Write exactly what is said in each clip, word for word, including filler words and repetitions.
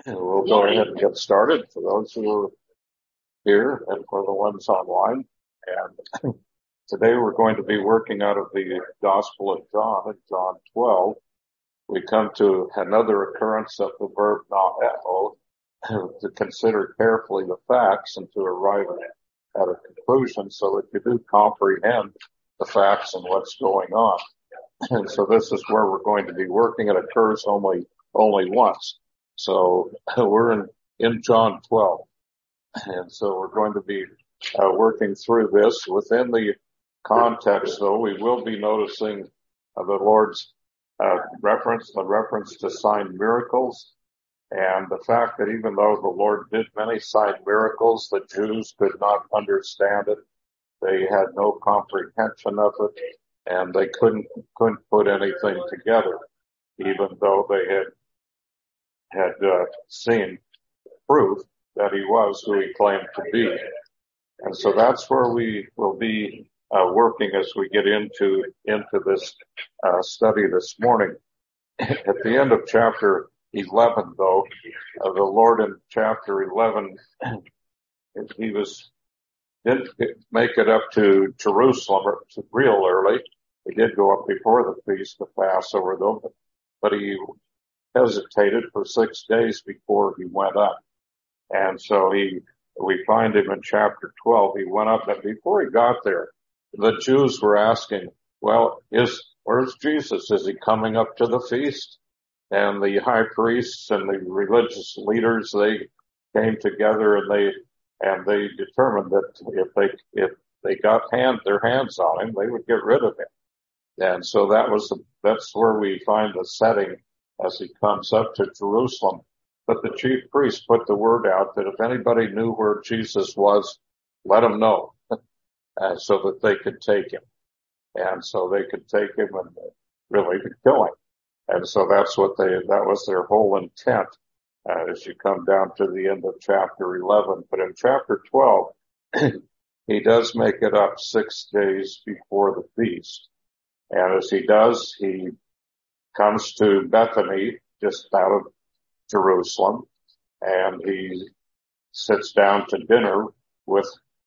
We'll go ahead and get started for those who are here and for the ones online. And today we're going to be working out of the Gospel of John, in John twelve. We come to another occurrence of the verb naeo, to consider carefully the facts and to arrive at a conclusion so that you do comprehend the facts and what's going on. And so this is where we're going to be working. It occurs only only once. So we're in, in John twelve. And so we're going to be uh, working through this. Within the context, though, we will be noticing uh, the Lord's uh, reference, the reference to sign miracles, and the fact that even though the Lord did many sign miracles, the Jews could not understand it. They had no comprehension of it, and they couldn't couldn't put anything together, even though they had had uh, seen proof that he was who he claimed to be. And so that's where we will be uh, working as we get into into this uh, study this morning. At the end of chapter eleven, though, uh, the Lord in chapter eleven, he was didn't make it up to Jerusalem real early. He did go up before the feast of Passover, though, but, but he hesitated for six days before he went up. And so he, we find him in chapter twelve. He went up, and before he got there, the Jews were asking, well, is, where's Jesus? Is he coming up to the feast? And the high priests and the religious leaders, they came together and they, and they determined that if they, if they got hand, their hands on him, they would get rid of him. And so that was the, that's where we find the setting as he comes up to Jerusalem. But the chief priests put the word out that if anybody knew where Jesus was, let him know, uh, so that they could take him. And so they could take him and really kill him. And so that's what they, that was their whole intent, uh, as you come down to the end of chapter eleven. But in chapter twelve, he does make it up six days before the feast. And as he does, he comes to Bethany, just out of Jerusalem, and he sits down to dinner with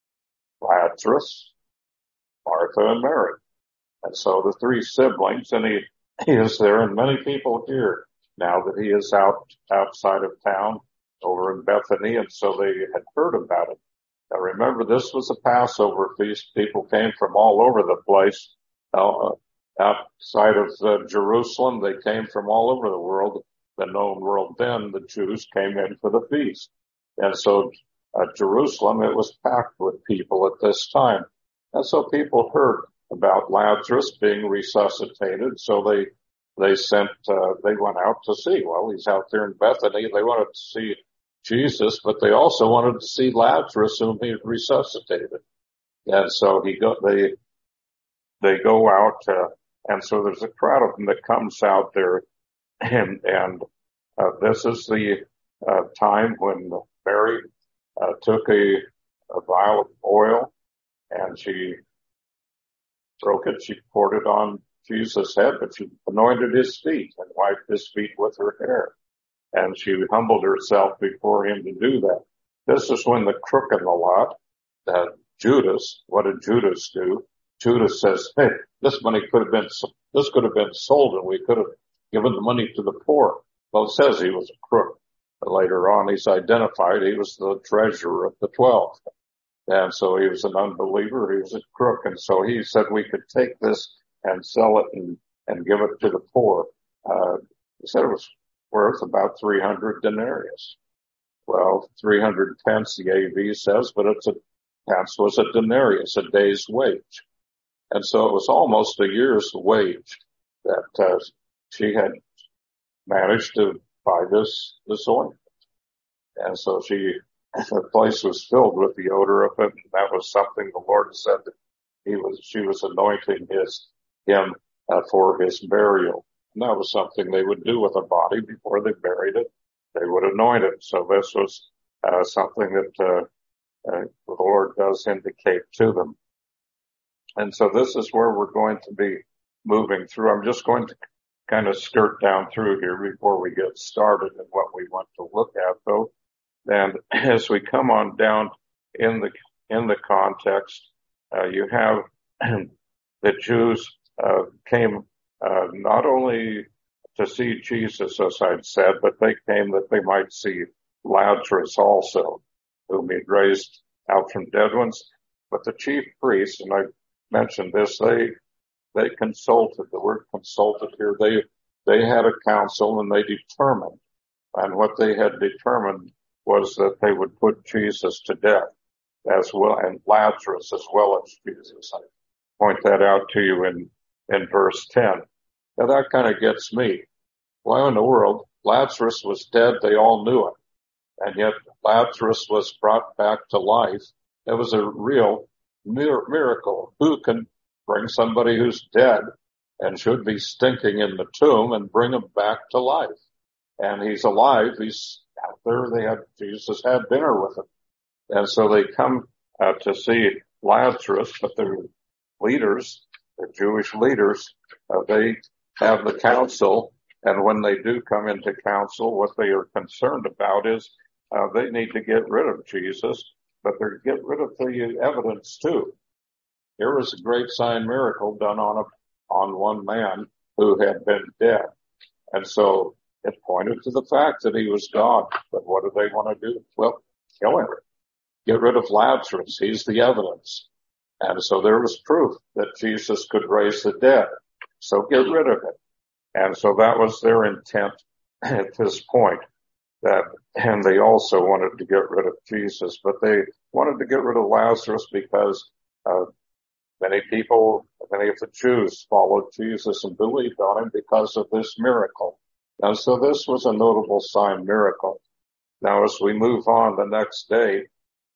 Lazarus, Martha, and Mary. And so the three siblings, and he, he is there, and many people here now that he is out outside of town over in Bethany, and so they had heard about it. Now remember, this was a Passover feast. People came from all over the place. Uh, outside of uh, Jerusalem, they came from all over the world. The known world then, the Jews came in for the feast. And so uh, Jerusalem, it was packed with people at this time. And so people heard about Lazarus being resuscitated. So they, they sent, uh, they went out to see. Well, he's out there in Bethany. They wanted to see Jesus, but they also wanted to see Lazarus, whom he had resuscitated. And so he go, they, they go out, uh, and so there's a crowd of them that comes out there. And, and, uh, this is the, uh, time when Mary, uh, took a, a vial of oil and she broke it. She poured it on Jesus' head, but she anointed his feet and wiped his feet with her hair. And she humbled herself before him to do that. This is when the crook in the lot, uh, Judas, what did Judas do? Judas says, hey, this money could have been, this could have been sold and we could have given the money to the poor. Well, it says he was a crook. But later on, he's identified he was the treasurer of the twelve. And so he was an unbeliever. He was a crook. And so he said we could take this and sell it and, and give it to the poor. Uh, he said it was worth about three hundred denarius. Well, three hundred pence, the A V says, but it's a, pence was a denarius, a day's wage. And so it was almost a year's wage that, uh, she had managed to buy this, this ointment. And so she, the place was filled with the odor of it. And that was something the Lord said that he was, she was anointing his, him, uh, for his burial. And that was something they would do with a body before they buried it. They would anoint it. So this was, uh, something that, uh, uh, the Lord does indicate to them. And so this is where we're going to be moving through. I'm just going to kind of skirt down through here before we get started and what we want to look at, though. And as we come on down in the in the context, uh, you have the Jews uh, came uh, not only to see Jesus, as I'd said, but they came that they might see Lazarus also, whom he'd raised out from dead ones. But the chief priests, and I mentioned this, they they consulted. The word consulted here, they they had a council and they determined. And what they had determined was that they would put Jesus to death as well, and Lazarus as well as Jesus. I point that out to you in, in verse ten. Now that kind of gets me. Why in the world? Lazarus was dead. They all knew it. And yet Lazarus was brought back to life. It was a real mir- miracle. Who can bring somebody who's dead and should be stinking in the tomb and bring him back to life? And he's alive. He's out there. They had, Jesus had dinner with him. And so they come uh, to see Lazarus, but the leaders, the Jewish leaders, uh, they have the council. And when they do come into council, what they are concerned about is uh, they need to get rid of Jesus, but they're get rid of the evidence too. Here was a great sign miracle done on a, on one man who had been dead. And so it pointed to the fact that he was God. But what do they want to do? Well, kill him. Get rid of Lazarus. He's the evidence. And so there was proof that Jesus could raise the dead. So get rid of it. And so that was their intent at this point. That, and they also wanted to get rid of Jesus, but they wanted to get rid of Lazarus because uh, many people, many of the Jews followed Jesus and believed on him because of this miracle. And so this was a notable sign miracle. Now, as we move on the next day,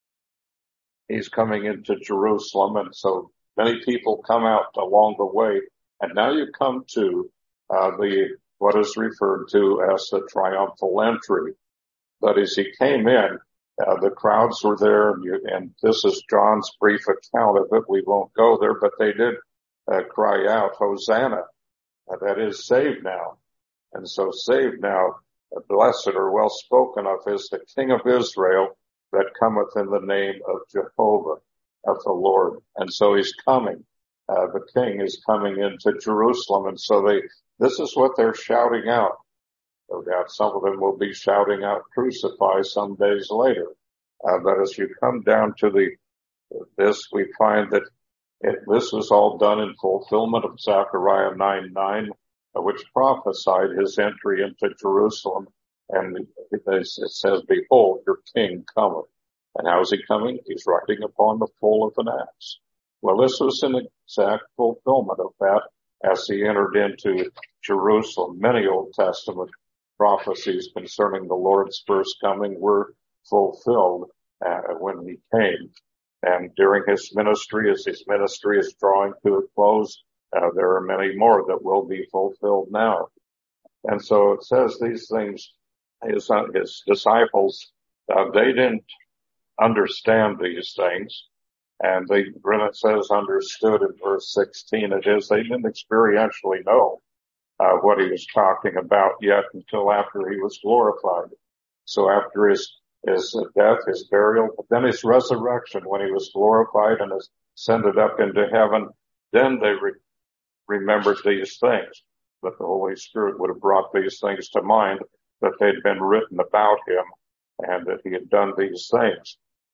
he's coming into Jerusalem, and so many people come out along the way. And now you come to uh, the what is referred to as the triumphal entry. But as he came in, uh, the crowds were there, and, you, and this is John's brief account of it. We won't go there, but they did uh, cry out, Hosanna, uh, that is, save now. And so saved now, uh, blessed or well spoken of is the King of Israel that cometh in the name of Jehovah, of the Lord. And so he's coming. Uh, the King is coming into Jerusalem. And so they, this is what they're shouting out. No doubt some of them will be shouting out, crucify some days later. Uh, but as you come down to the, this, we find that it, this was all done in fulfillment of Zechariah nine nine, uh, which prophesied his entry into Jerusalem. And it, it says, behold, your king cometh. And how is he coming? He's riding upon the foal of an ass. Well, this was an exact fulfillment of that as he entered into Jerusalem. Many Old Testament prophecies concerning the Lord's first coming were fulfilled uh, when he came. And during his ministry, as his ministry is drawing to a close, uh, there are many more that will be fulfilled now. And so it says these things, his, uh, his disciples, uh, they didn't understand these things. And they, when it says understood in verse sixteen, it is, they didn't experientially know Uh, what he was talking about yet until after he was glorified. So after his, his death, his burial, but then his resurrection, when he was glorified and ascended up into heaven, then they re- remembered these things. But the Holy Spirit would have brought these things to mind, that they'd been written about him and that he had done these things.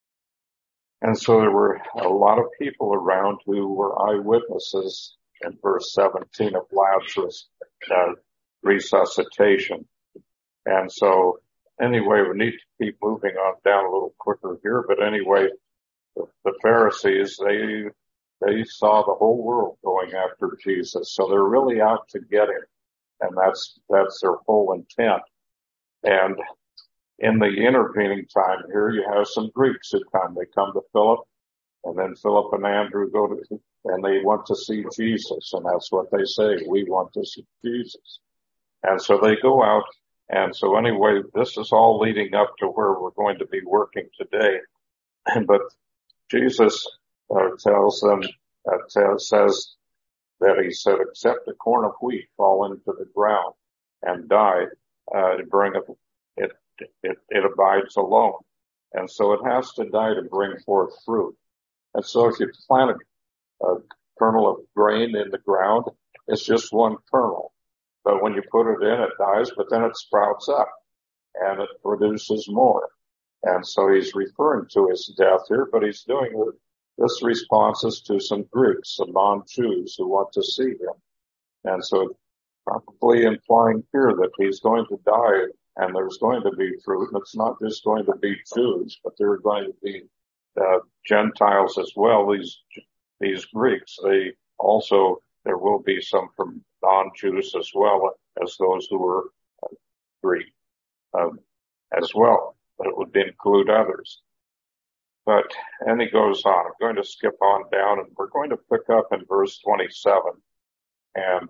And so there were a lot of people around who were eyewitnesses in verse seventeen of Lazarus' uh, resuscitation. And so anyway, we need to keep moving on down a little quicker here. But anyway, the, the Pharisees, they, they saw the whole world going after Jesus. So they're really out to get him. And that's, that's their whole intent. And in the intervening time here, you have some Greeks who come. They come to Philip, and then Philip and Andrew go to, and they want to see Jesus. And that's what they say. We want to see Jesus. And so they go out. And so anyway, this is all leading up to where we're going to be working today. But Jesus uh, tells them, uh, tells, says, that he said, except a corn of wheat fall into the ground and die, uh, it bringeth, it, it, it abides alone. And so it has to die to bring forth fruit. And so if you plant a, a kernel of grain in the ground, it's just one kernel. But when you put it in, it dies, but then it sprouts up and it produces more. And so he's referring to his death here, but he's doing this responses to some Greeks, some non-Jews who want to see him. And so probably implying here that he's going to die and there's going to be fruit. And it's not just going to be Jews, but there are going to be uh, Gentiles as well. These, these Greeks, they also, there will be some from non-Jews as well as those who were uh, Greek um, as well, but it would include others. But, and he goes on. I'm going to skip on down and we're going to pick up in verse twenty-seven. And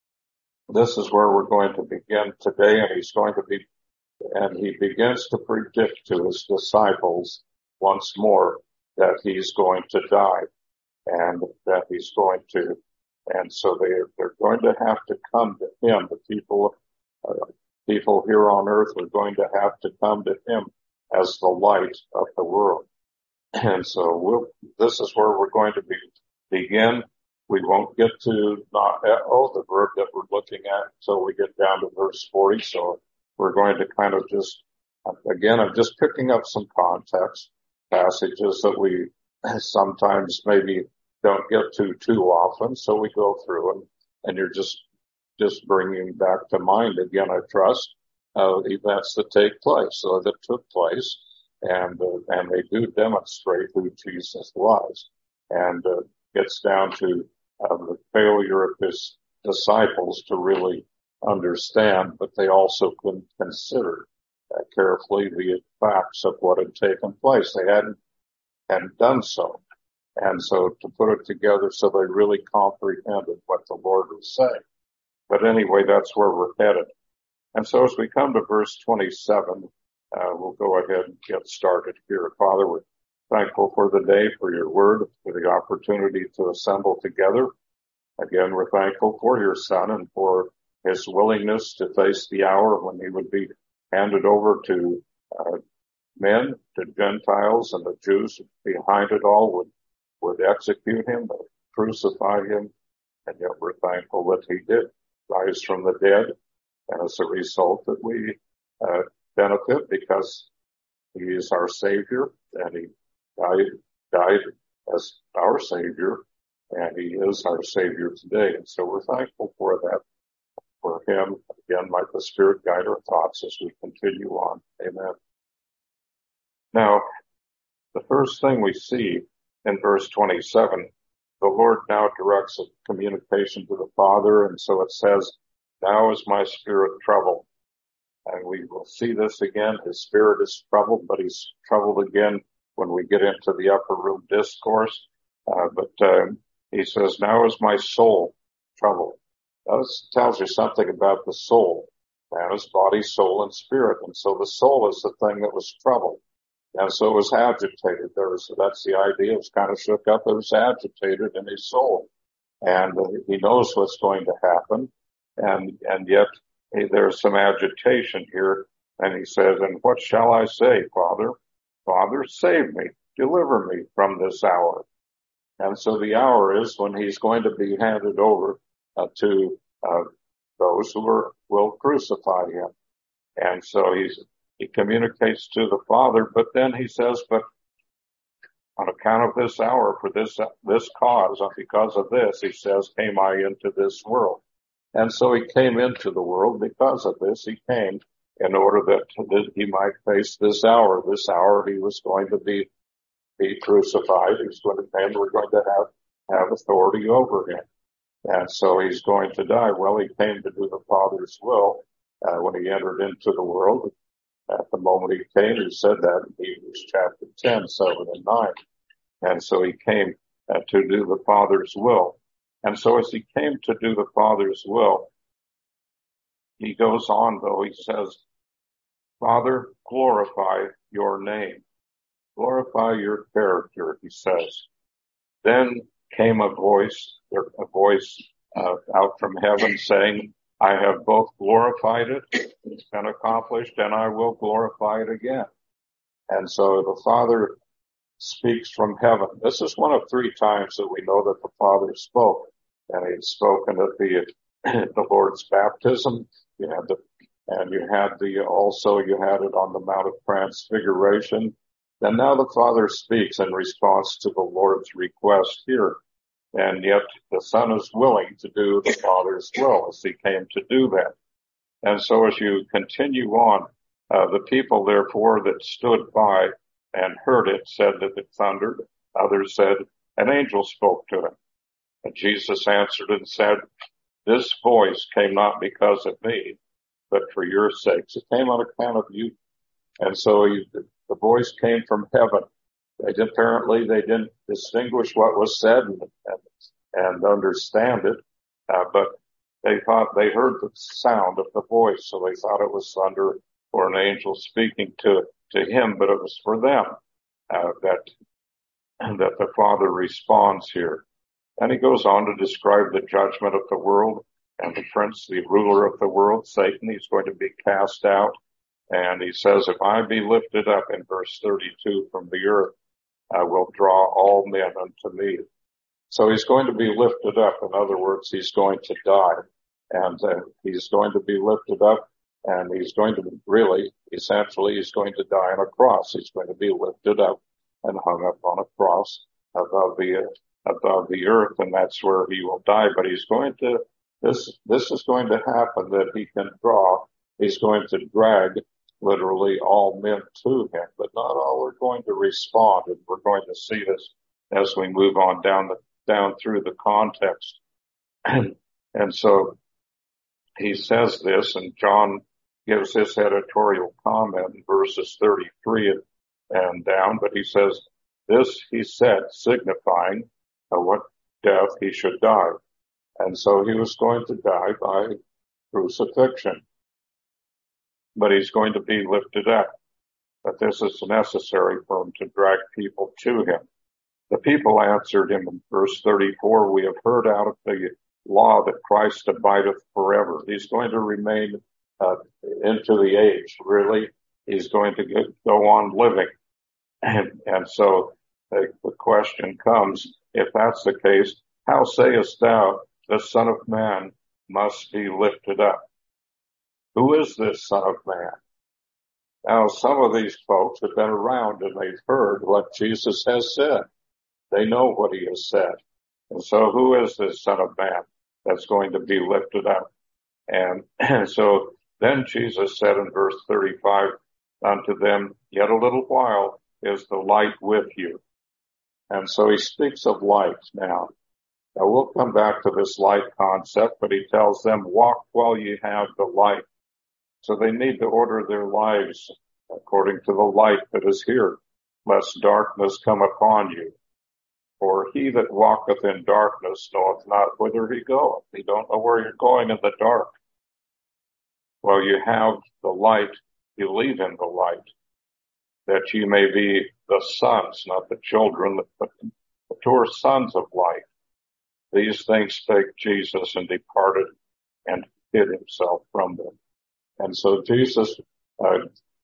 this is where we're going to begin today. And he's going to be, and he begins to predict to his disciples once more that he's going to die and that he's going to, and so they, they're going to have to come to him. The people, uh, people here on earth are going to have to come to him as the light of the world. And so we'll, this is where we're going to be, begin. We won't get to not, oh, the verb that we're looking at until we get down to verse forty. So we're going to kind of just, again, I'm just picking up some context passages that we sometimes maybe don't get to too often. So we go through and, and you're just, just bringing back to mind again, I trust, uh, events that take place, so that took place. And, uh, and they do demonstrate who Jesus was. And, uh, gets down to, uh, the failure of his disciples to really understand, but they also couldn't consider uh, carefully the facts of what had taken place. They hadn't, hadn't done so. And so to put it together so they really comprehended what the Lord was saying. But anyway, that's where we're headed. And so as we come to verse twenty-seven, Uh, we'll go ahead and get started here. Father, we're thankful for the day, for your word, for the opportunity to assemble together. Again, we're thankful for your son and for his willingness to face the hour when he would be handed over to uh, men, to Gentiles, and the Jews behind it all would, would execute him, would crucify him. And yet we're thankful that he did rise from the dead. And as a result that we uh, benefit because he is our Savior and he died, died as our Savior and he is our Savior today. And so we're thankful for that, for him. Again, might the Spirit guide our thoughts as we continue on. Amen. Now, the first thing we see in verse twenty-seven, the Lord now directs a communication to the Father. And so it says, now is my spirit troubled. And we will see this again. His spirit is troubled, but he's troubled again when we get into the upper room discourse. Uh, but um, he says, now is my soul troubled. Now, this tells you something about the soul. Man is body, soul, and spirit. And so the soul is the thing that was troubled. And so it was agitated. There was, that's the idea. It was kind of shook up. It was agitated in his soul. And uh, he knows what's going to happen. And, and yet, Hey, there's some agitation here, and he says, and what shall I say, Father? Father, save me, deliver me from this hour. And so the hour is when he's going to be handed over uh, to uh, those who are, will crucify him. And so he's, he communicates to the Father, but then he says, but on account of this hour, for this, this cause, because of this, he says, came I into this world. And so he came into the world because of this. He came in order that, that he might face this hour. This hour he was going to be, be crucified. He was going to, and we're going to have, have authority over him. And so he's going to die. Well, he came to do the Father's will, uh, when he entered into the world. At the moment he came, he said that in Hebrews chapter ten, seven and nine. And so he came uh, to do the Father's will. And so as he came to do the Father's will, he goes on, though, he says, Father, glorify your name. Glorify your character, he says. Then came a voice, a voice uh, out from heaven saying, I have both glorified it, it's been accomplished, and I will glorify it again. And so the Father speaks from heaven. This is one of three times that we know that the Father spoke. And he had spoken at the, the Lord's baptism. You had the, and you had the, also you had it on the Mount of Transfiguration. And now the Father speaks in response to the Lord's request here. And yet the Son is willing to do the Father's will as he came to do that. And so as you continue on, uh, the people therefore that stood by and heard it said that it thundered. Others said an angel spoke to him. And Jesus answered and said, this voice came not because of me, but for your sakes. It came on account of you. And so he, the voice came from heaven. They did, apparently they didn't distinguish what was said and, and, and understand it, uh, but they thought they heard the sound of the voice, so they thought it was thunder or an angel speaking to to him, but it was for them uh, that that the Father responds here. And he goes on to describe the judgment of the world and the prince, the ruler of the world, Satan. He's going to be cast out. And he says, if I be lifted up, in verse thirty-two, from the earth, I will draw all men unto me. So he's going to be lifted up. In other words, he's going to die. And uh, he's going to be lifted up, and he's going to really, essentially, he's going to die on a cross. He's going to be lifted up and hung up on a cross above the uh, above the earth, and that's where he will die. But he's going to, this this is going to happen that he can draw. He's going to drag literally all men to him, but not all are going to respond. And we're going to see this as we move on down the down through the context. And, and so he says this, and John gives his editorial comment in verses thirty-three and, and down, but he says, this he said, signifying uh, what death he should die. And so he was going to die by crucifixion, but he's going to be lifted up. But this is necessary for him to drag people to him. The people answered him in verse thirty-four, we have heard out of the law that Christ abideth forever. He's going to remain uh, into the age, really. He's going to get, go on living. And, and so the, the question comes, if that's the case, how sayest thou the Son of Man must be lifted up? Who is this Son of Man? Now, some of these folks have been around and they've heard what Jesus has said. They know what he has said. And so who is this Son of Man that's going to be lifted up? And, and so then Jesus said in verse thirty-five unto them, yet a little while is the light with you. And so he speaks of light now. Now we'll come back to this light concept, but he tells them, walk while you have the light. So they need to order their lives according to the light that is here, lest darkness come upon you. For he that walketh in darkness knoweth not whither he goeth. You don't know where you're going in the dark. Well, you have the light, believe in the light, that you may be the sons, not the children, but the mature sons of light. These things spake Jesus and departed and hid himself from them. And so Jesus uh,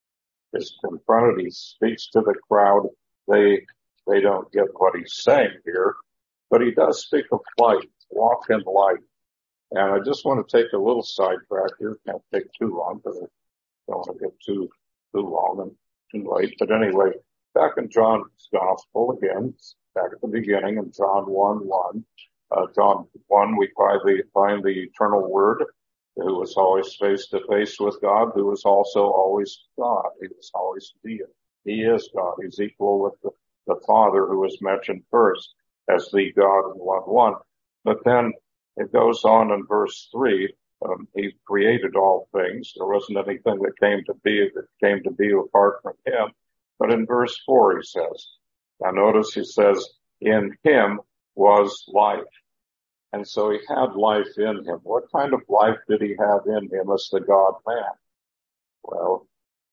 is confronted. He speaks to the crowd. They they don't get what he's saying here, but he does speak of light, walk in light. And I just want to take a little sidetrack here. Can't take too long, but I don't want to get too too long and too late. But anyway, back in John's Gospel again, back at the beginning in John one one. Uh, John one, we find the, find the eternal Word, who was always face to face with God, who was also always God. He was always deity. He is God. He's equal with the, the Father, who was mentioned first as the God in one one. But then it goes on in verse three. Um, he created all things. There wasn't anything that came to be that came to be apart from him. But in verse four, he says, now notice he says, in him was life. And so he had life in him. What kind of life did he have in him as the God-man? Well,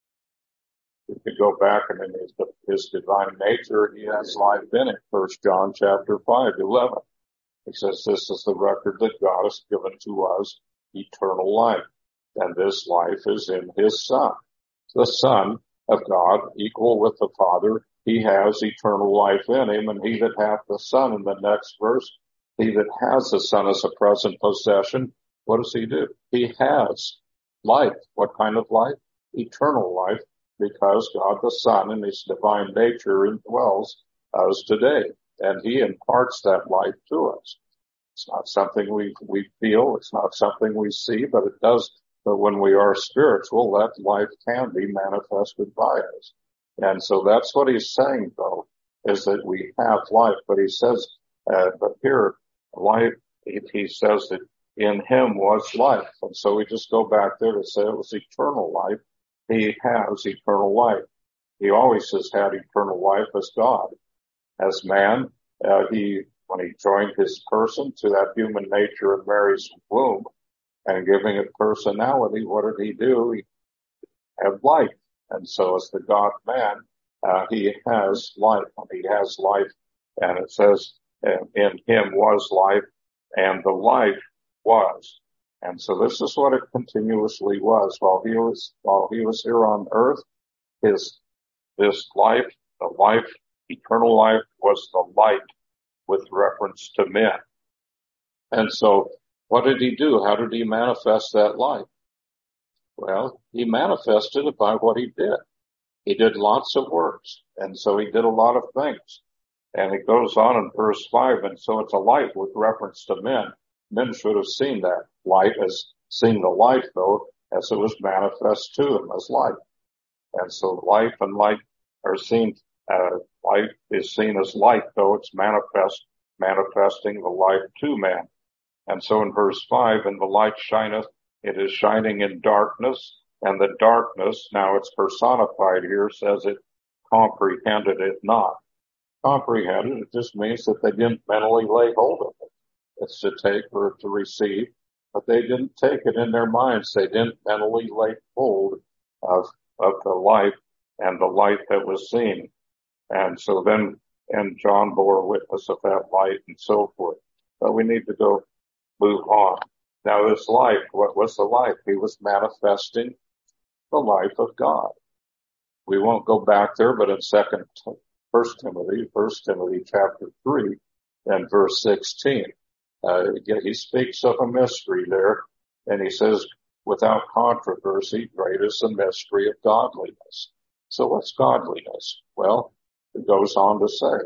we could go back and in his, his divine nature, he has life in it. First John chapter five, eleven. He says, this is the record that God has given to us, eternal life. And this life is in his Son. The Son of God, equal with the Father, he has eternal life in him. And he that hath the Son, in the next verse, he that has the Son as a present possession, what does he do? He has life. What kind of life? Eternal life, because God the Son in his divine nature indwells us today. And he imparts that life to us. It's not something we, we feel. It's not something we see, but it does. But when we are spiritual, that life can be manifested by us. And so that's what he's saying, though, is that we have life. But he says, uh, but here, life, he says that in him was life. And so we just go back there to say it was eternal life. He has eternal life. He always has had eternal life as God. As man, uh, he, when he joined his person to that human nature in Mary's womb, and giving it personality, what did he do? He had life. And so as the God-man, uh, he has life. He has life. And it says, in him was life, and the life was. And so this is what it continuously was. While he was, while he was here on earth, his, this life, the life, eternal life, was the light with reference to men. And so, what did he do? How did he manifest that life? Well, he manifested it by what he did. He did lots of works. And so he did a lot of things. And it goes on in verse five. And so it's a light with reference to men. Men should have seen that light, as seen the light, though, as it was manifest to them as light. And so life and light are seen, uh, light is seen as light, though it's manifest, manifesting the light to man. And so in verse five, and the light shineth, it is shining in darkness, and the darkness, now it's personified here, says it comprehended it not. Comprehended, it just means that they didn't mentally lay hold of it. It's to take or to receive, but they didn't take it in their minds. They didn't mentally lay hold of, of the light and the light that was seen. And so then, and John bore witness of that light and so forth. But we need to go move on. Now this life, what was the life? He was manifesting the life of God. We won't go back there, but in second, first Timothy, first Timothy chapter three and verse sixteen, uh, he speaks of a mystery there, and he says, without controversy, great is the mystery of godliness. So what's godliness? Well, it goes on to say,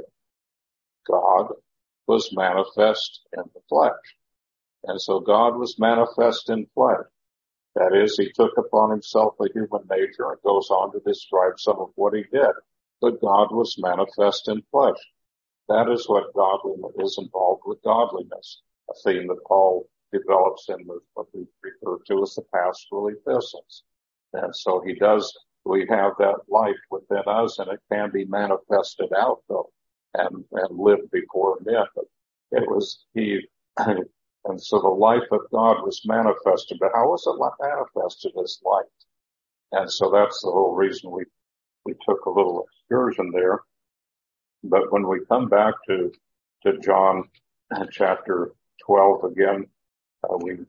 God was manifest in the flesh. And so God was manifest in flesh. That is, he took upon himself a human nature, and goes on to describe some of what he did. But God was manifest in flesh. That is what godliness is, involved with godliness, a theme that Paul develops in what we refer to as the pastoral epistles. And so he does, we have that life within us, and it can be manifested out, though, and, and lived before men. But it was, he, and so the life of God was manifested. But how was it manifested as light? And so that's the whole reason we, we took a little excursion there. But when we come back to, to John chapter twelve again, uh, we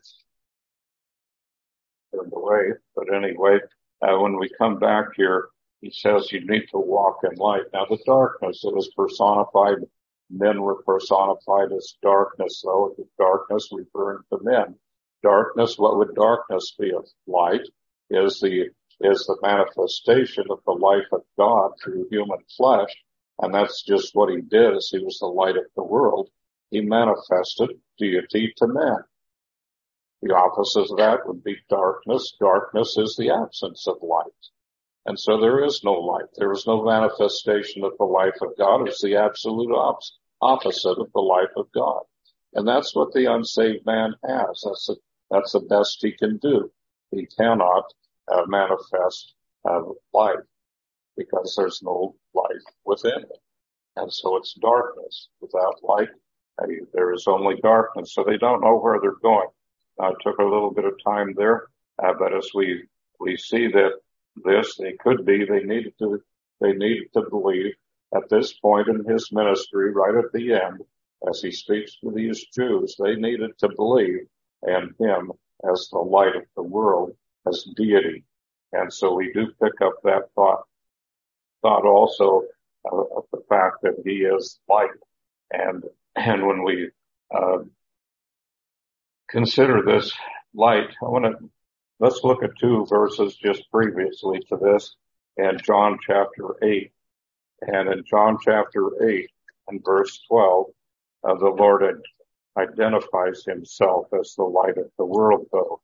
turned away. But anyway, uh, when we come back here, he says you need to walk in light. Now the darkness, it was personified. Men were personified as darkness, though. The darkness referring to men. Darkness, what would darkness be? Light is the, is the manifestation of the life of God through human flesh. And that's just what he did, as he was the light of the world. He manifested deity to men. The opposite of that would be darkness. Darkness is the absence of light. And so there is no light. There is no manifestation of the life of God. It's the absolute opposite of the life of God. And that's what the unsaved man has. That's the, that's the best he can do. He cannot uh, manifest uh, light, because there's no light within it. And so it's darkness. Without light, uh, there is only darkness. So they don't know where they're going. Uh, it took a little bit of time there, uh, but as we, we see that this, they could be, they needed to, they needed to believe at this point in his ministry, right at the end, as he speaks to these Jews, they needed to believe in him as the light of the world, as deity. And so we do pick up that thought, thought also uh, of the fact that he is light. And, and when we, uh, consider this light, I want to, let's look at two verses just previously to this in John chapter eight. And in John chapter eight and verse twelve, uh, the Lord identifies himself as the light of the world, though.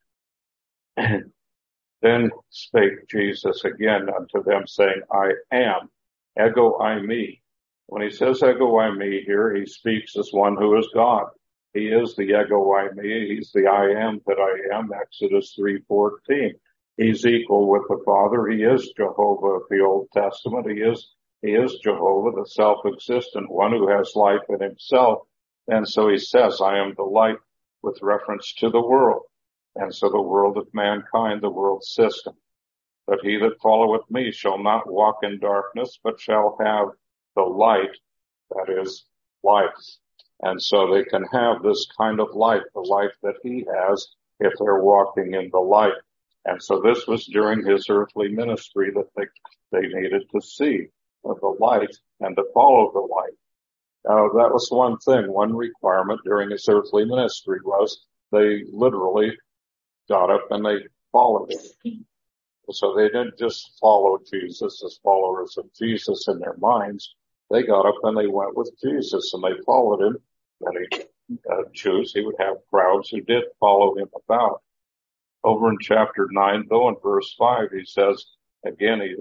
Then spake Jesus again unto them, saying, I am, ego I me. When he says ego I me here, he speaks as one who is God. He is the ego I me. He's the I am that I am, Exodus three fourteen. He's equal with the Father. He is Jehovah of the Old Testament. He is, he is Jehovah, the self-existent one who has life in himself. And so he says, I am the light with reference to the world. And so the world of mankind, the world system. But he that followeth me shall not walk in darkness, but shall have the light that is life. And so they can have this kind of light, the light that he has, if they're walking in the light. And so this was during his earthly ministry that they, they needed to see the light and to follow the light. Now, that was one thing, one requirement during his earthly ministry was they literally got up and they followed him. So they didn't just follow Jesus as followers of Jesus in their minds. They got up and they went with Jesus and they followed him. And he uh, chose, he would have crowds who did follow him about. Over in chapter nine, though, in verse five, he says, again, he,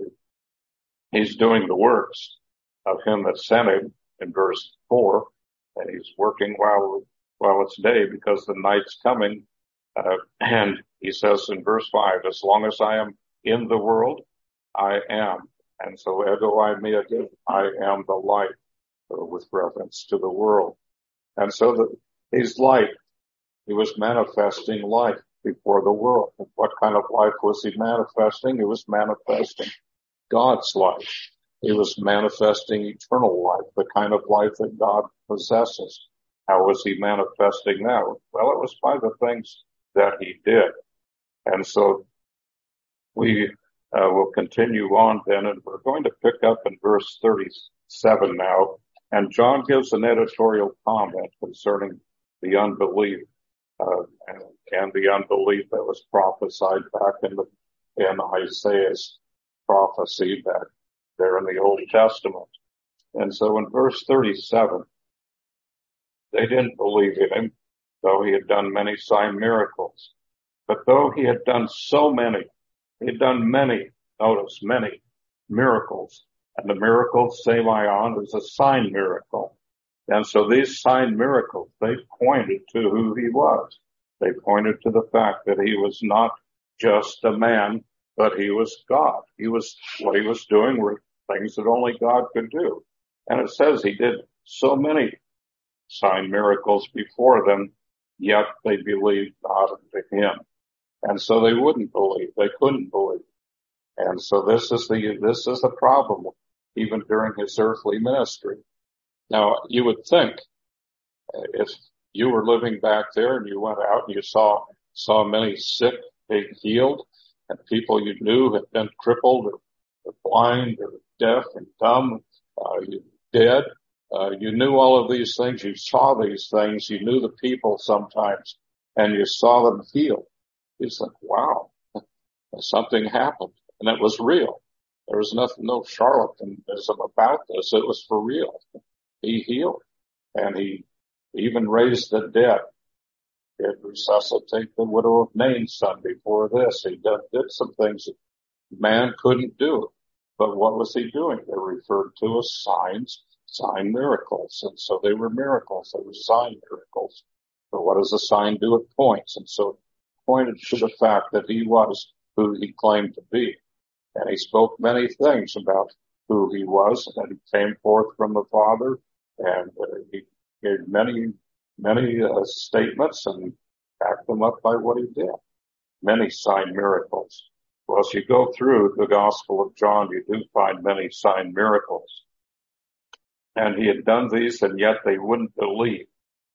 he's doing the works of him that sent him in verse four, and he's working while, while it's day because the night's coming. Uh, and he says in verse five, as long as I am in the world, I am. And so, ego I me again, I am the light, uh, with reference to the world. And so the, he's light. He was manifesting light before the world. And what kind of life was he manifesting? He was manifesting God's life. He was manifesting eternal life, the kind of life that God possesses. How was he manifesting that? Well, it was by the things that he did. And so we uh, will continue on then, and we're going to pick up in verse thirty-seven now. And John gives an editorial comment concerning the unbelief uh, and, and the unbelief that was prophesied back in the in Isaiah's prophecy back there in the Old Testament. And so in verse thirty-seven, they didn't believe in him, though he had done many sign miracles. But though he had done so many, he had done many, notice, many miracles. And the miracle, semeion, is a sign miracle. And so these sign miracles, they pointed to who he was. They pointed to the fact that he was not just a man, but he was God. He was, what he was doing were things that only God could do. And it says he did so many sign miracles before them, yet they believed not in him. And so they wouldn't believe. They couldn't believe. And so this is the, this is the problem, even during his earthly ministry. Now, you would think if you were living back there and you went out and you saw, saw many sick being healed and people you knew had been crippled or, or blind or deaf and dumb, uh, you dead, uh, you knew all of these things. You saw these things. You knew the people sometimes and you saw them healed. It's like, wow, something happened. And it was real. There was nothing, no charlatanism about this. It was for real. He healed. And he even raised the dead. He did resuscitate the widow of Nain's son before this. He did, did some things that man couldn't do. But what was he doing? They referred to as signs, sign miracles. And so they were miracles. They were sign miracles. But what does a sign do? It points. And so it pointed to the fact that he was who he claimed to be. And he spoke many things about who he was, and he came forth from the Father, and uh, he gave many, many uh, statements and backed them up by what he did. Many sign miracles. Well, as you go through the Gospel of John, you do find many sign miracles. and he had done these, and yet they wouldn't believe.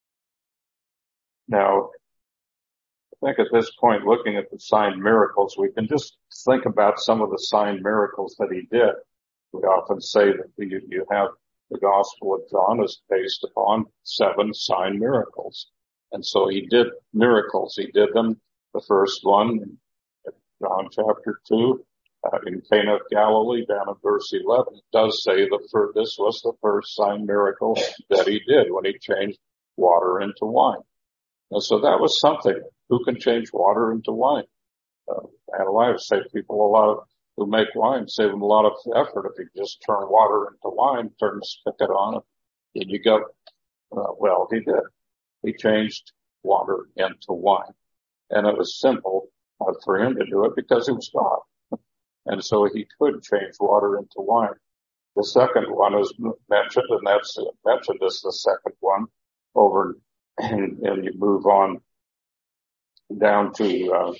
Now, I think at this point, looking at the sign miracles, we can just think about some of the sign miracles that he did. We often say that you, you have the Gospel of John is based upon seven sign miracles. And so he did miracles. He did them. The first one in John chapter two, uh, in Cana of Galilee, down in verse eleven, it does say the first, this was the first sign miracle that he did when he changed water into wine. And so that was something. Who can change water into wine? Uh, and I would say people a lot of who make wine save them a lot of effort. If you just turn water into wine, turn the spigot on, and you go, uh, well, he did. He changed water into wine. And it was simple uh, for him to do it because he was God. And so he could change water into wine. The second one is mentioned, and that's uh, mentioned as the second one over, and, and you move on down to uh,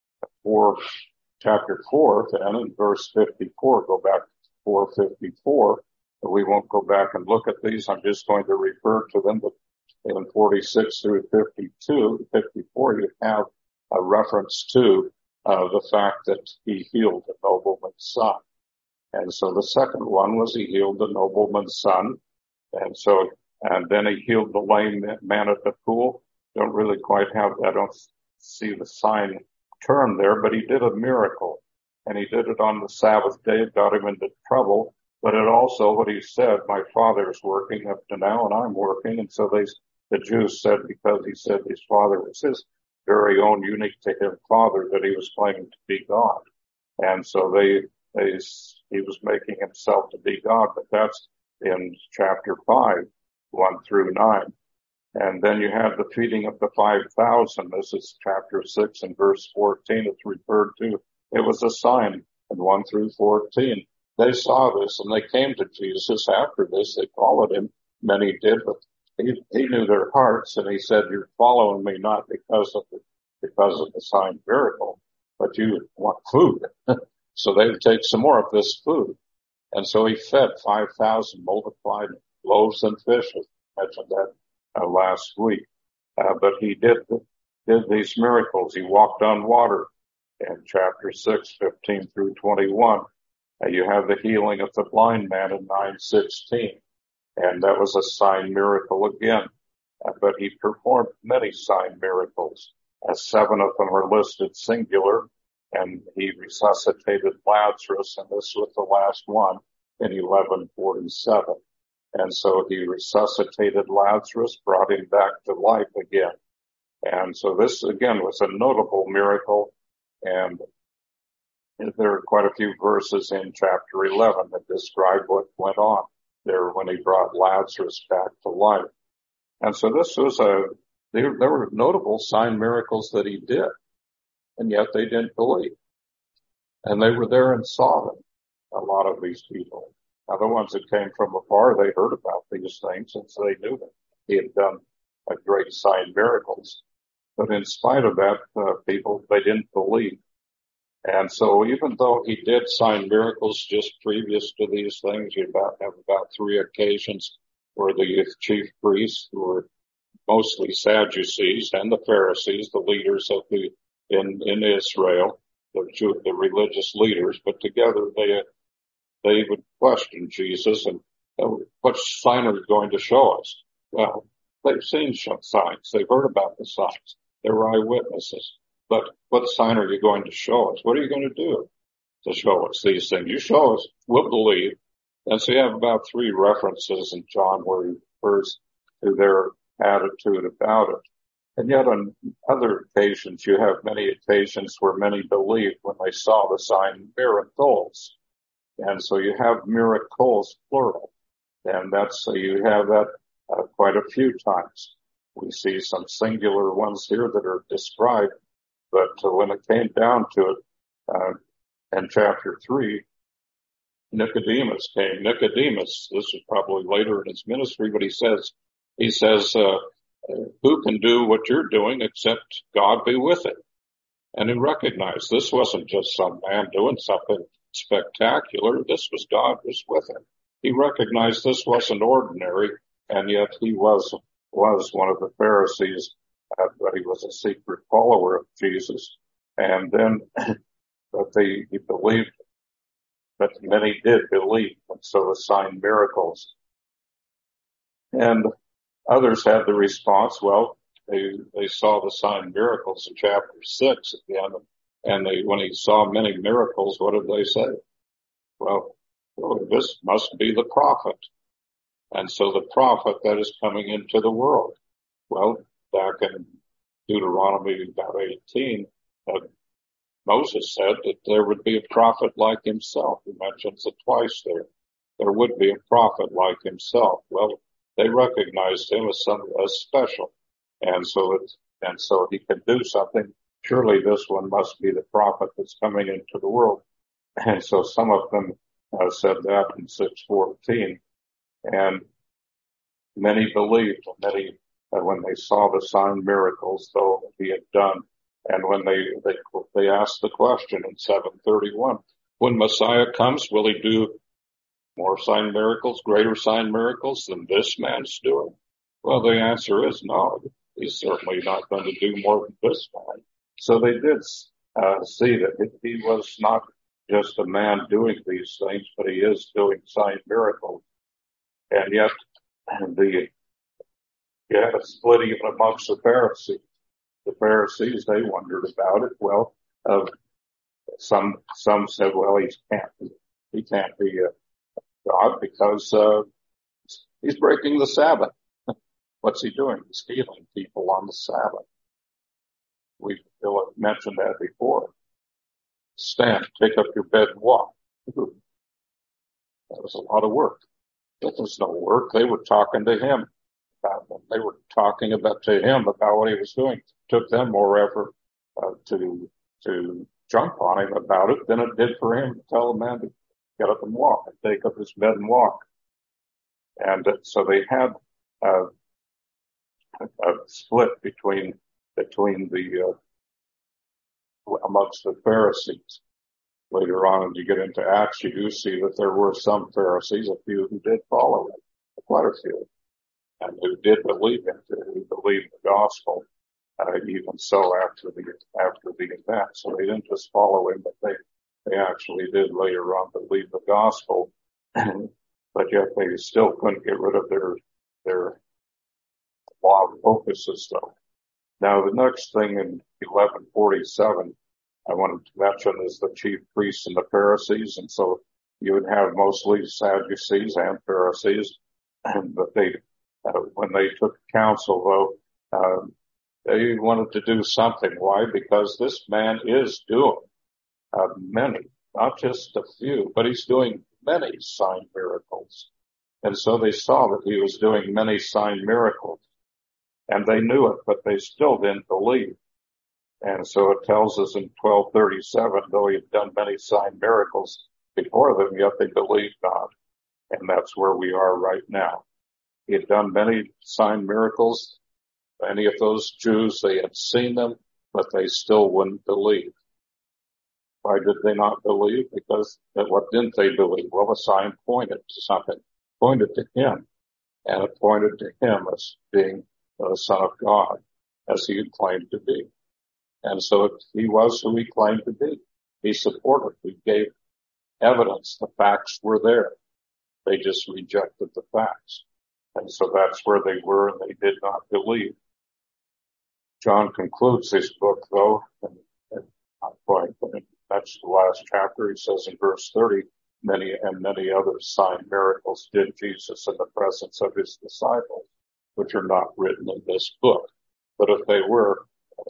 four, chapter four, then in verse fifty-four. Go back to four fifty-four. We won't go back and look at these. I'm just going to refer to them. But in forty-six through fifty-two, fifty-four, you have a reference to uh, the fact that he healed the nobleman's son. And so the second one was he healed the nobleman's son. And so, and then he healed the lame man at the pool. Don't really quite have, I don't see the sign term there, but he did a miracle. And he did it on the Sabbath day. It got him into trouble. But it also, what he said, my father's working up to now and I'm working. And so they, the Jews said, because he said his father was his very own unique to him father, that he was claiming to be God. And so they, they, he was making himself to be God, but that's in chapter five, one through nine. And then you have the feeding of the five thousand. This is chapter six and verse fourteen. It's referred to. It was a sign in one through fourteen. They saw this and they came to Jesus after this. They followed him. Many did, but he, he knew their hearts, and he said, you're following me not because of the, because of the sign miracle, but you want food. So they would take some more of this food. And so he fed five thousand multiplied loaves and fishes. I mentioned that uh, last week. Uh, but he did, did these miracles. He walked on water in chapter six, fifteen through twenty-one. Uh, you have the healing of the blind man in nine sixteen. And that was a sign miracle again. Uh, but he performed many sign miracles. Uh, seven of them are listed singular. And he resuscitated Lazarus, and this was the last one in eleven forty-seven. And so he resuscitated Lazarus, brought him back to life again. And so this, again, was a notable miracle. And there are quite a few verses in chapter eleven that describe what went on there when he brought Lazarus back to life. And so this was a, there, there were notable sign miracles that he did, and yet they didn't believe. And they were there and saw them, a lot of these people. Now, the ones that came from afar, they heard about these things, and so they knew that he had done a great sign miracles. But in spite of that, uh, people, they didn't believe. And so even though he did sign miracles just previous to these things, you about have about three occasions where the chief priests, who were mostly Sadducees, and the Pharisees, the leaders of the in in Israel, the Jew, the religious leaders, but together they they would question Jesus and uh, what sign are you going to show us? Well, they've seen signs, they've heard about the signs, they were eyewitnesses. But what sign are you going to show us? What are you going to do to show us these things? You show us, we'll believe. And so you have about three references in John where he refers to their attitude about it. And yet on other occasions, you have many occasions where many believed when they saw the sign miracles. And so you have miracles, plural. And that's, so you have that uh, quite a few times. We see some singular ones here that are described. But uh, when it came down to it, uh, in chapter three, Nicodemus came. Nicodemus, this is probably later in his ministry, but he says, he says, uh, who can do what you're doing except God be with it? And he recognized this wasn't just some man doing something spectacular. This was God was with him. he recognized this wasn't ordinary, and yet he was was one of the Pharisees, uh, but he was a secret follower of Jesus. And then, but they, he believed, but many did believe, and so the sign miracles. And others had the response, well, they they saw the sign miracles in chapter six again, and they when he saw many miracles, what did they say? Well, oh, this must be the prophet. And so the prophet that is coming into the world. Well, back in Deuteronomy about eighteen, uh, Moses said that there would be a prophet like himself. He mentions it twice there. There would be a prophet like himself. Well, they recognized him as some as special, and so it and so he could do something. Surely this one must be the prophet that's coming into the world. And so some of them uh, said that in six fourteen. And many believed, many, uh, when they saw the sign miracles, though he had done. And when they, they, they asked the question in seven thirty-one, when Messiah comes, will he do more sign miracles, greater sign miracles than this man's doing? Well, the answer is no. He's certainly not going to do more than this man. So they did, uh, see that he was not just a man doing these things, but he is doing sign miracles. And yet, the, you had a split even amongst the Pharisees. The Pharisees, they wondered about it. Well, uh, some, some said, well, he can't, he can't be a God because, uh, he's breaking the Sabbath. What's he doing? He's healing people on the Sabbath. We've mentioned that before. Stand, take up your bed and walk. That was a lot of work. That was no work. They were talking to him about them. They were talking about to him about what he was doing. It took them more effort uh, to to jump on him about it than it did for him to tell the man to get up and walk and take up his bed and walk. And uh, so they had uh, a split between between the uh, amongst the Pharisees. Later on, as you get into Acts, you do see that there were some Pharisees, a few who did follow him, quite a few, and who did believe him, who believed the gospel, uh, even so after the after the event. So they didn't just follow him, but they they actually did later on believe the gospel, but yet they still couldn't get rid of their their law focuses, though. Now, the next thing in eleven forty-seven. I wanted to mention is the chief priests and the Pharisees, and so you would have mostly Sadducees and Pharisees, but they, uh, when they took counsel, though, uh, they wanted to do something. Why? Because this man is doing uh, many, not just a few, but he's doing many sign miracles, and so they saw that he was doing many sign miracles, and they knew it, but they still didn't believe. And so it tells us in twelve thirty-seven, though he had done many sign miracles before them, yet they believed not. And that's where we are right now. He had done many sign miracles. Many of those Jews, they had seen them, but they still wouldn't believe. Why did they not believe? Because what didn't they believe? Well, the sign pointed to something, pointed to him, and it pointed to him as being the Son of God, as he had claimed to be. And so he was who he claimed to be. He supported. He gave evidence. The facts were there. They just rejected the facts. And so that's where they were, and they did not believe. John concludes his book, though, and, and not quite, but that's the last chapter. He says in verse thirty, many and many other sign miracles did Jesus in the presence of his disciples, which are not written in this book. But if they were,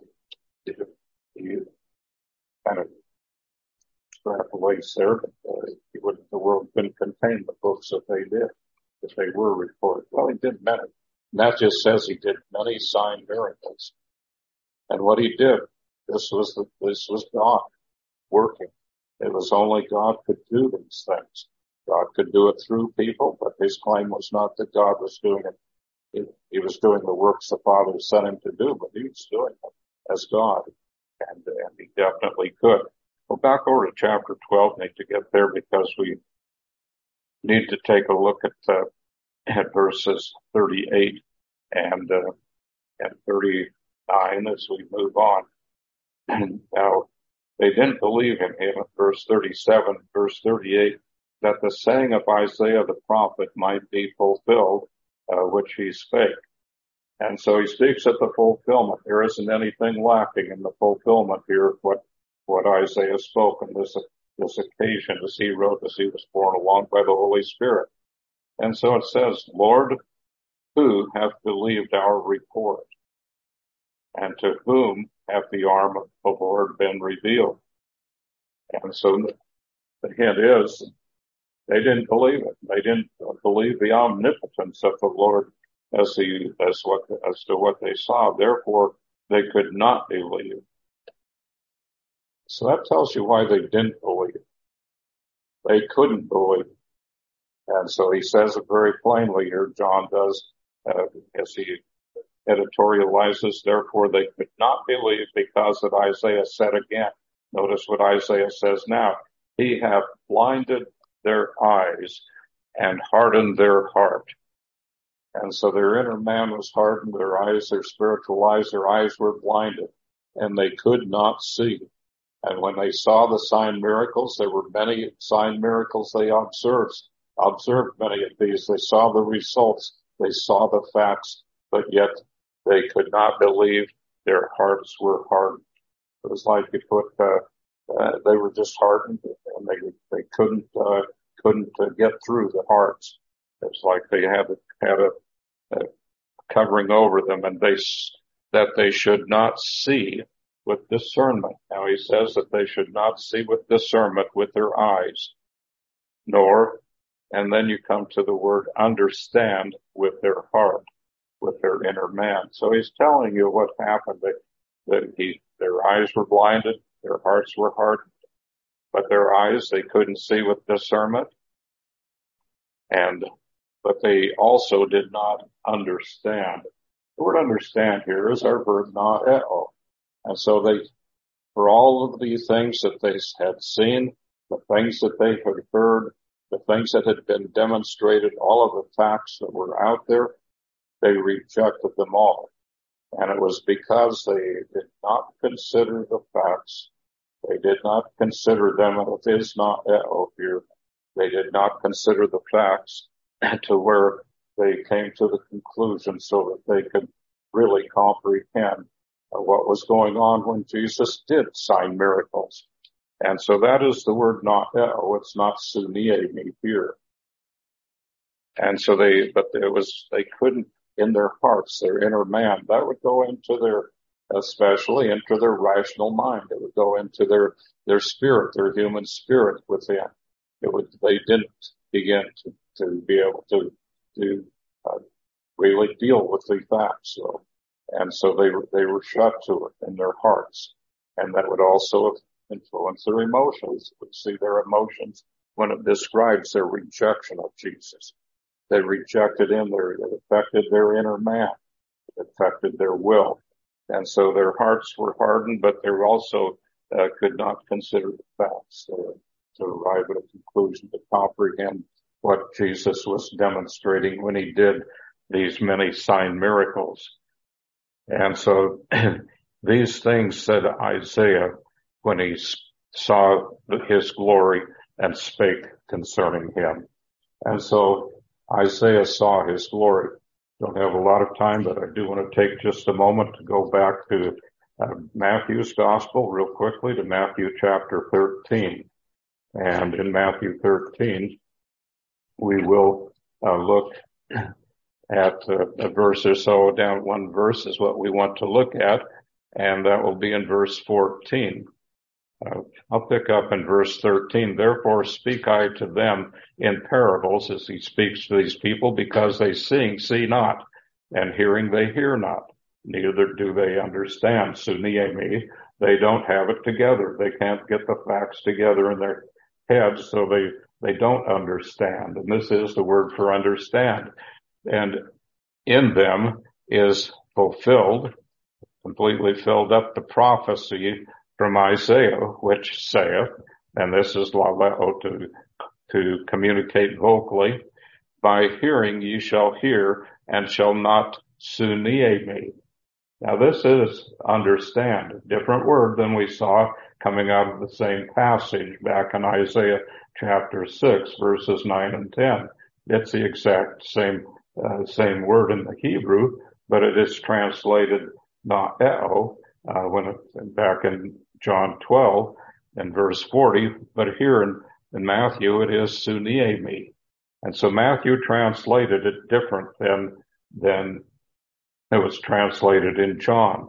he kind of extrapolates there, but uh, he wouldn't, the world couldn't contain the books that they did, if they were recorded. Well, he did many. And that just says he did many sign miracles. And what he did, this was the, this was God working. It was only God could do these things. God could do it through people, but his claim was not that God was doing it. He, he was doing the works the Father sent him to do, but he was doing it as God, and, and he definitely could. Well, back over to chapter twelve, need to get there because we need to take a look at, uh, at verses thirty-eight and, uh, and thirty-nine as we move on. Now, they didn't believe in him at verse thirty-seven, verse thirty-eight, that the saying of Isaiah the prophet might be fulfilled, uh, which he spake. And so he speaks at the fulfillment. There isn't anything lacking in the fulfillment here of what, what Isaiah spoke on this, this occasion as he wrote, as he was borne along by the Holy Spirit. And so it says, Lord, who hath believed our report? And to whom hath the arm of the Lord been revealed? And so the hint is, they didn't believe it. They didn't believe the omnipotence of the Lord as he, as what, as to what they saw. Therefore, they could not believe. So that tells you why they didn't believe. They couldn't believe. And so he says it very plainly here, John does, uh, as he editorializes, therefore they could not believe because that Isaiah said again. Notice what Isaiah says now. He hath blinded their eyes and hardened their heart. And so their inner man was hardened, their eyes, their spiritual eyes, their eyes were blinded, and they could not see. And when they saw the sign miracles, there were many sign miracles they observed, observed many of these. They saw the results, they saw the facts, but yet they could not believe. Their hearts were hardened. It was like you put, uh, uh they were just hardened, and they they couldn't uh, couldn't uh, get through the hearts. It's like they had had a, a covering over them, and they that they should not see with discernment. Now he says that they should not see with discernment with their eyes, nor, and then you come to the word understand with their heart, with their inner man. So he's telling you what happened. That, that he, their eyes were blinded, their hearts were hardened, but their eyes they couldn't see with discernment, and but they also did not understand. The word understand here is our verb naeo. And so they, for all of these things that they had seen, the things that they had heard, the things that had been demonstrated, all of the facts that were out there, they rejected them all. And it was because they did not consider the facts. They did not consider them, it is not here. They did not consider the facts to where they came to the conclusion so that they could really comprehend what was going on when Jesus did sign miracles. And so that is the word naeo. It's not suniemi here. And so they, but it was, they couldn't, in their hearts, their inner man, that would go into their, especially into their rational mind. It would go into their, their spirit, their human spirit within. It would, they didn't begin to, to be able to, to, uh, really deal with the facts. So, and so they were, they were shut to it in their hearts. And that would also influence their emotions. We see their emotions when it describes their rejection of Jesus. They rejected him. It affected their inner man. It affected their will. And so their hearts were hardened, but they also uh, could not consider the facts uh, to arrive at a conclusion, to comprehend what Jesus was demonstrating when he did these many sign miracles. And so these things said Isaiah when he saw his glory and spake concerning him. And so Isaiah saw his glory. Don't have a lot of time, but I do want to take just a moment to go back to uh, Matthew's gospel real quickly, to Matthew chapter thirteen. And in Matthew thirteen, we will uh, look at uh, a verse or so down. One verse is what we want to look at, and that will be in verse fourteen. Uh, I'll pick up in verse thirteen. Therefore speak I to them in parables, as he speaks to these people, because they seeing see not, and hearing they hear not, neither do they understand. Suniemi, they don't have it together. They can't get the facts together in their heads, so they, they don't understand. And this is the word for understand. And in them is fulfilled, completely filled up the prophecy from Isaiah, which saith, and this is laleo to to communicate vocally. By hearing ye shall hear, and shall not sunnie me. Now this is understand, a different word than we saw coming out of the same passage back in Isaiah chapter six, verses nine and ten. It's the exact same, uh, same word in the Hebrew, but it is translated na'eo, uh, when it, back in John twelve and verse forty, but here in, in Matthew it is sunnie me. And so Matthew translated it different than, than it was translated in John.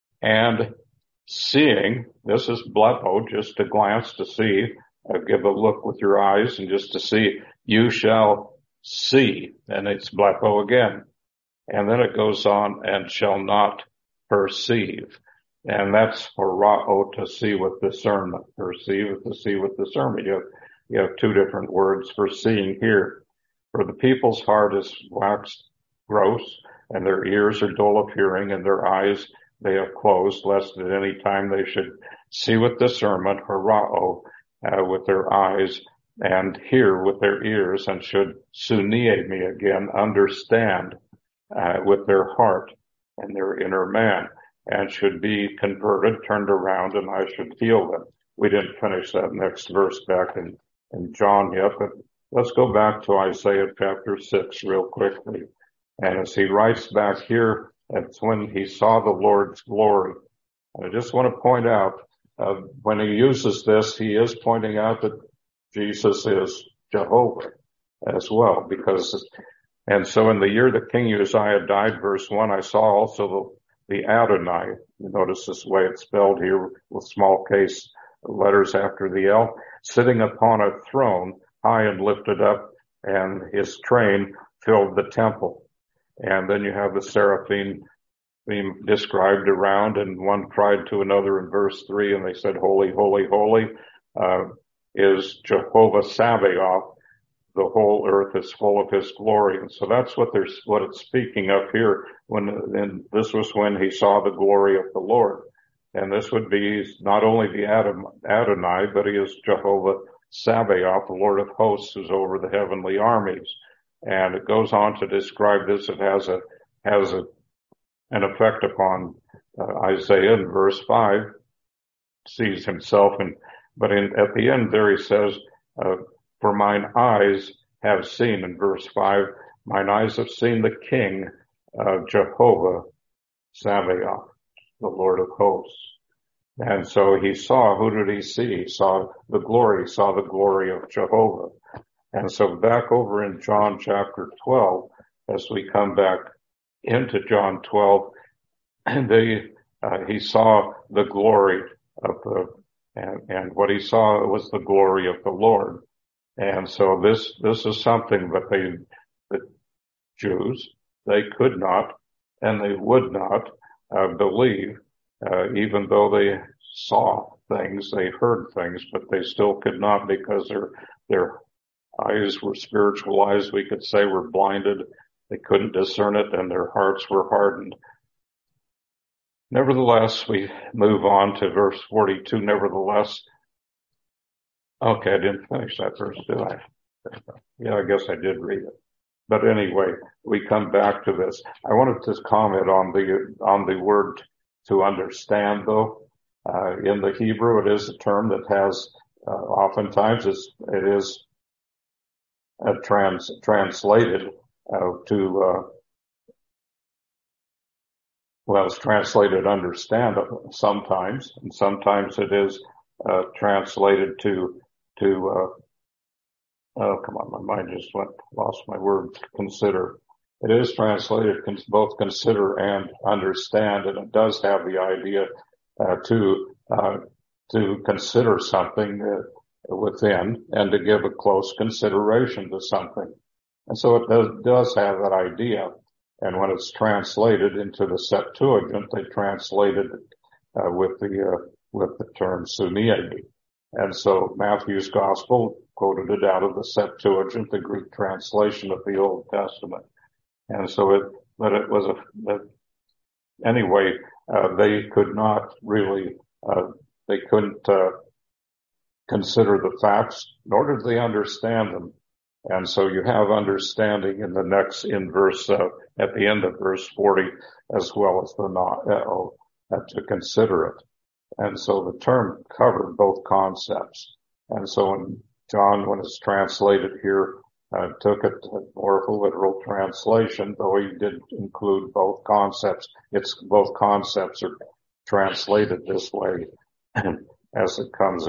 And seeing, this is blepo, just a glance to see, uh, give a look with your eyes and just to see, you shall see. And it's blepo again. And then it goes on, and shall not perceive. And that's horao, to see with discernment. Perceive, to see with discernment. You have, you have two different words for seeing here. For the people's heart is waxed gross, and their ears are dull of hearing, and their eyes they have closed, lest at any time they should see with discernment, horao, uh, with their eyes, and hear with their ears, and should sunnie me again, understand, uh, with their heart and their inner man, and should be converted, turned around, and I should heal them. We didn't finish that next verse back in, in John yet, but let's go back to Isaiah chapter six real quickly. And as he writes back here, it's when he saw the Lord's glory. And I just want to point out, uh, when he uses this, he is pointing out that Jesus is Jehovah as well, because, and so in the year that King Uzziah died, verse one, I saw also the, the Adonai. You notice this way it's spelled here with small case letters after the L, sitting upon a throne, high and lifted up, and his train filled the temple. And then you have the seraphim being described around, and one cried to another in verse three, and they said, holy, holy, holy, uh, is Jehovah Sabaoth. The whole earth is full of his glory. And so that's what there's, what it's speaking of here. When, and this was when he saw the glory of the Lord. And this would be not only the Adonai, but he is Jehovah Sabaoth, the Lord of hosts, who's over the heavenly armies. And it goes on to describe this. It has a, has a, an effect upon uh, Isaiah in verse five, sees himself. And, but in, at the end there he says, uh, for mine eyes have seen, in verse five, mine eyes have seen the King, uh, Jehovah Sabaoth, the Lord of hosts. And so he saw, who did he see? He saw the glory, he saw the glory of Jehovah. And so back over in John chapter twelve, as we come back into John twelve, they, uh, he saw the glory of the, and, and what he saw was the glory of the Lord. And so this, this is something that they, the Jews, they could not and they would not, uh, believe, uh, even though they saw things, they heard things, but they still could not, because their, their eyes were spiritual eyes, we could say, were blinded. They couldn't discern it, and their hearts were hardened. Nevertheless, we move on to verse forty-two. Nevertheless, okay, I didn't finish that verse, did I? Yeah, I guess I did read it. But anyway, we come back to this. I wanted to comment on the, on the word to understand, though. Uh, in the Hebrew, it is a term that has, uh, oftentimes it's, it is uh, trans, translated, uh, to, uh, well, it's translated understand sometimes, and sometimes it is, uh, translated to, to, uh, oh, come on, my mind just went, lost my word, consider. It is translated cons- both consider and understand, and it does have the idea, uh, to, uh, to consider something uh, within and to give a close consideration to something. And so it does, does have that idea. And when it's translated into the Septuagint, they translated it, uh, with the, uh, with the term sunnie. And so Matthew's gospel quoted it out of the Septuagint, the Greek translation of the Old Testament. And so it, but it was a, but anyway, uh, they could not really, uh, they couldn't, uh, consider the facts, nor did they understand them. And so you have understanding in the next, in verse, uh, at the end of verse forty, as well as the not, uh, uh, to consider it. And so the term covered both concepts. And so when John, when it's translated here, uh, took it more of a literal translation, though he did include both concepts. It's both concepts are translated this way as it comes,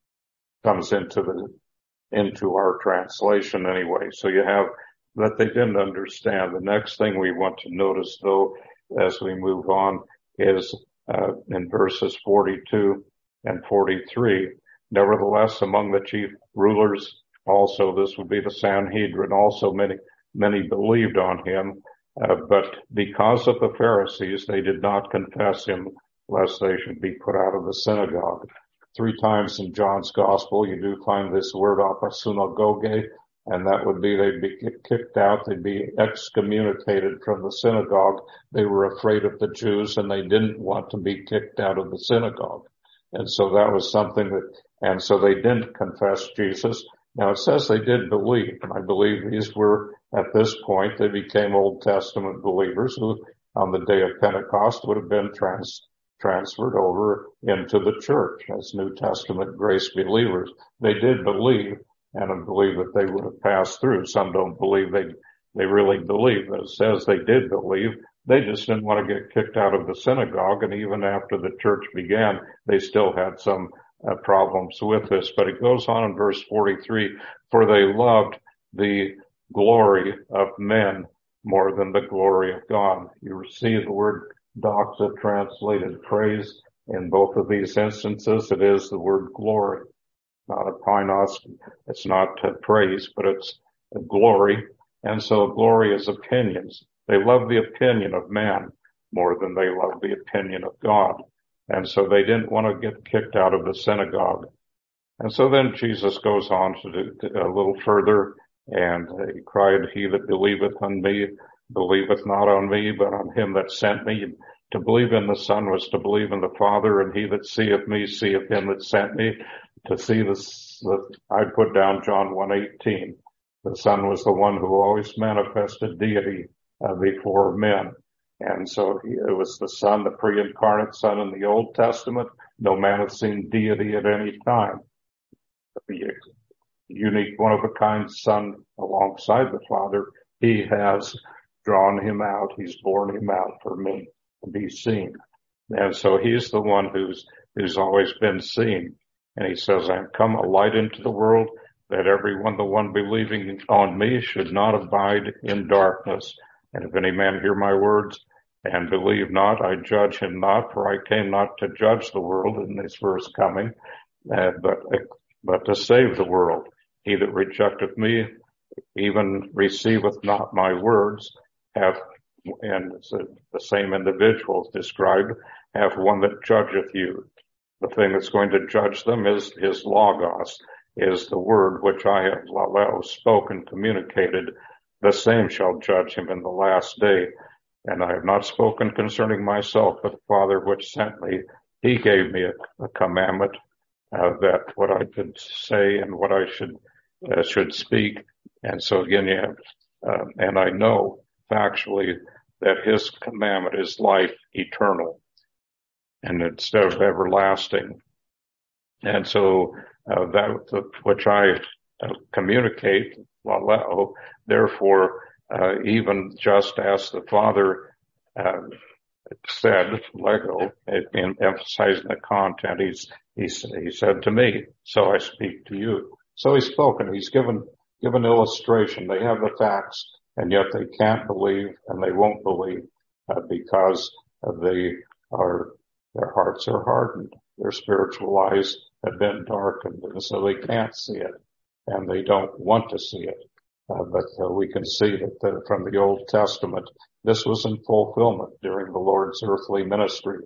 comes into the, into our translation anyway. So you have that they didn't understand. The next thing we want to notice, though, as we move on, is uh, in verses forty-two and forty-three. Nevertheless, among the chief rulers, also this would be the Sanhedrin, also many many believed on him, uh, but because of the Pharisees, they did not confess him, lest they should be put out of the synagogue. Three times in John's Gospel, you do find this word apasunagoge, and that would be they'd be kicked out, they'd be excommunicated from the synagogue. They were afraid of the Jews, and they didn't want to be kicked out of the synagogue. And so that was something that, and so they didn't confess Jesus. Now it says they did believe, and I believe these were, at this point, they became Old Testament believers who, on the day of Pentecost, would have been trans transferred over into the church as New Testament grace believers. They did believe, and I believe that they would have passed through. Some don't believe they, they really believe. But it says they did believe. They just didn't want to get kicked out of the synagogue, and even after the church began, they still had some uh, problems with this. But it goes on in verse forty-three, for they loved the glory of men more than the glory of God. You see the word doxa translated praise. In both of these instances, it is the word glory, not a painos. It's not uh, praise, but it's a glory. And so glory is opinions. They love the opinion of man more than they love the opinion of God. And so they didn't want to get kicked out of the synagogue. And so then Jesus goes on to do a little further, and he cried, he that believeth on me, believeth not on me, but on him that sent me. To believe in the Son was to believe in the Father, and he that seeth me seeth him that sent me. To see this, I put down John one eighteen. The Son was the one who always manifested deity uh, before men. And so he, it was the Son, the pre-incarnate Son in the Old Testament. No man has seen deity at any time. The unique, one-of-a-kind Son alongside the Father, he has drawn him out. He's borne him out for me to be seen. And so he's the one who's, who's always been seen. And he says, I am come a light into the world, that everyone, the one believing on me, should not abide in darkness. And if any man hear my words and believe not, I judge him not, for I came not to judge the world, in this verse coming, uh, but, but to save the world. He that rejecteth me, even receiveth not my words, hath, and the same individual described, hath one that judgeth you. The thing that's going to judge them is his logos, is the word which I have laleo spoken, communicated. The same shall judge him in the last day. And I have not spoken concerning myself, but the Father which sent me, he gave me a, a commandment uh, that what I could say and what I should uh, should speak. And so again, you have, uh, and I know factually that his commandment is life eternal, and instead of everlasting. And so uh, that which I uh, communicate, laleo, therefore, uh, even just as the Father uh, said, lego, in emphasizing the content, he's, he's, he said to me, so I speak to you. So he's spoken, he's given, given illustration. They have the facts, and yet they can't believe, and they won't believe, uh, because they are, their hearts are hardened. Their spiritual eyes have been darkened, and so they can't see it, and they don't want to see it. Uh, but uh, we can see that the, from the Old Testament, this was in fulfillment during the Lord's earthly ministry.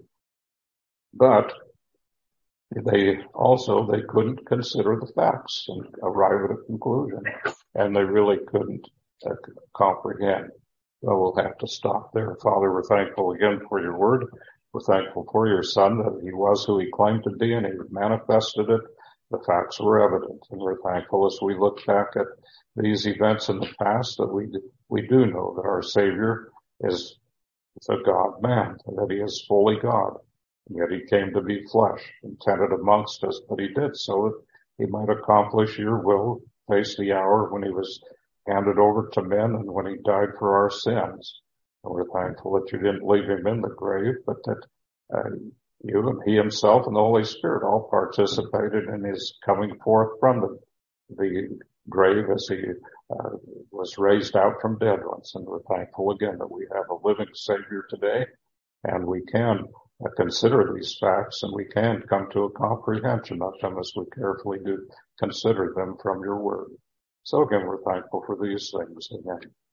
But they also, they couldn't consider the facts and arrive at a conclusion, and they really couldn't uh, comprehend. So we'll have to stop there. Father, we're thankful again for your word. We're thankful for your Son, that he was who he claimed to be, and he manifested it the facts were evident, and we're thankful as we look back at these events in the past that we do, we do know that our Savior is a God-man, and that he is fully God, and yet he came to be flesh, intended amongst us, but he did so that he might accomplish your will, face the hour when he was handed over to men and when he died for our sins. And we're thankful that you didn't leave him in the grave, but that uh, you and he himself and the Holy Spirit all participated in his coming forth from the, the grave as he uh, was raised out from dead ones. And we're thankful again that we have a living Savior today, and we can uh, consider these facts, and we can come to a comprehension of them as we carefully do consider them from your word. So again, we're thankful for these things. Amen.